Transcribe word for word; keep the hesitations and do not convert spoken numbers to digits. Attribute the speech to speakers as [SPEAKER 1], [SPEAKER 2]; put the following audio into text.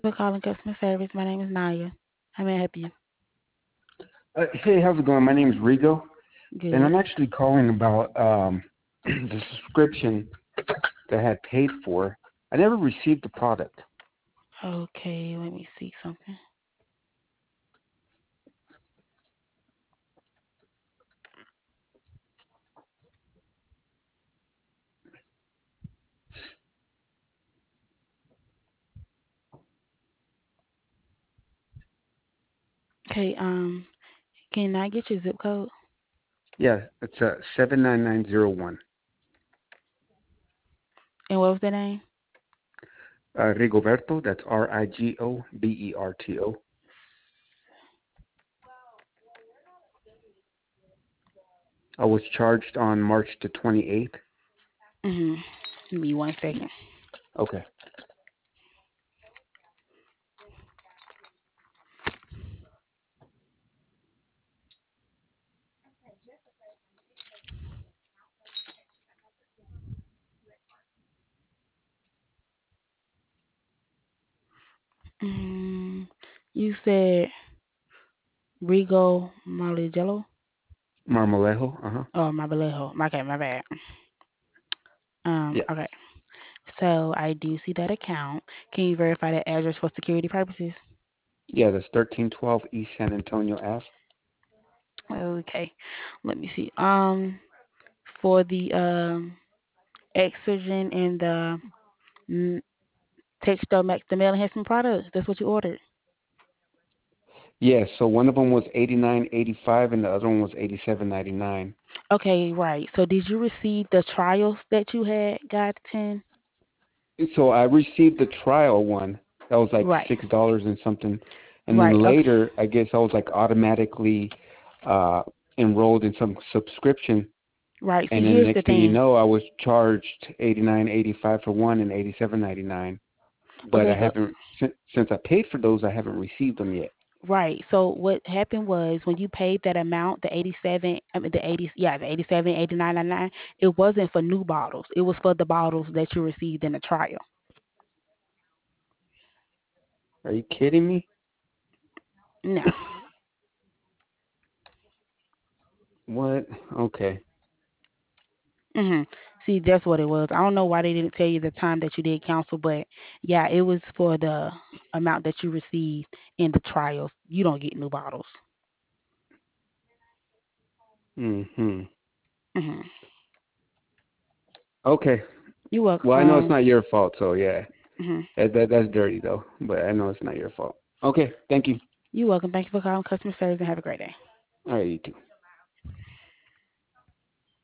[SPEAKER 1] For calling customer service. My name is Naya. How may I help you?
[SPEAKER 2] Uh, hey, how's it going? My name is Rigo, and
[SPEAKER 1] Good.
[SPEAKER 2] I'm actually calling about um, the subscription that I had paid for. I never received the product.
[SPEAKER 1] Okay, let me see something. Okay, um, can I get your zip code?
[SPEAKER 2] Yeah, it's uh, seven nine nine zero one.
[SPEAKER 1] And what was the name?
[SPEAKER 2] Uh, Rigoberto, that's R I G O B E R T O. I was charged on March the twenty-eighth.
[SPEAKER 1] Mm-hmm. Give me one second.
[SPEAKER 2] Okay.
[SPEAKER 1] Mm, you said Rigo Marligello?
[SPEAKER 2] Marmolejo, uh-huh.
[SPEAKER 1] Oh, Marbalejo. Okay, my bad. Um,
[SPEAKER 2] Yeah.
[SPEAKER 1] okay. So I do see that account. Can you verify that address for security purposes?
[SPEAKER 2] Yeah, that's thirteen twelve East San Antonio Ave.
[SPEAKER 1] Okay. Let me see. Um, for the um Exogen and the mm, Textile Max, the male enhancement products. That's what you ordered.
[SPEAKER 2] Yeah, so one of them was eighty-nine eighty-five and the other one was eighty-seven ninety-nine.
[SPEAKER 1] Okay, right. So did you receive the trials that you had gotten?
[SPEAKER 2] So I received the trial one. That was like
[SPEAKER 1] Right.
[SPEAKER 2] six dollars and something, and
[SPEAKER 1] Right.
[SPEAKER 2] then
[SPEAKER 1] Okay.
[SPEAKER 2] later, I guess I was like automatically uh enrolled in some subscription,
[SPEAKER 1] Right. See,
[SPEAKER 2] and then
[SPEAKER 1] here's the
[SPEAKER 2] next thing you
[SPEAKER 1] thing.
[SPEAKER 2] know, I was charged eighty nine eighty five for one and eighty seven ninety nine. But I
[SPEAKER 1] Okay. Uh,
[SPEAKER 2] haven't since since I paid for those, I haven't received them yet.
[SPEAKER 1] right. So what happened was when you paid that amount, the eighty-seven, I mean the eighty, yeah, the eighty-seven, eighty-nine, ninety-nine, it wasn't for new bottles. It was for the bottles that you received in the trial.
[SPEAKER 2] Are you kidding me?
[SPEAKER 1] No.
[SPEAKER 2] What? Okay.
[SPEAKER 1] Mhm. See, that's what it was. I don't know why they didn't tell you the time that you did cancel, but yeah, it was for the amount that you received in the trials. You don't get new bottles.
[SPEAKER 2] Mhm.
[SPEAKER 1] Mhm.
[SPEAKER 2] Okay.
[SPEAKER 1] You welcome.
[SPEAKER 2] Well, I know it's
[SPEAKER 1] Um.
[SPEAKER 2] not your fault, so yeah.
[SPEAKER 1] Mhm.
[SPEAKER 2] That, that that's dirty though, but I know it's not your fault. Okay. Thank you.
[SPEAKER 1] You welcome. Thank you for calling customer service and have a great day.
[SPEAKER 2] All right, you too.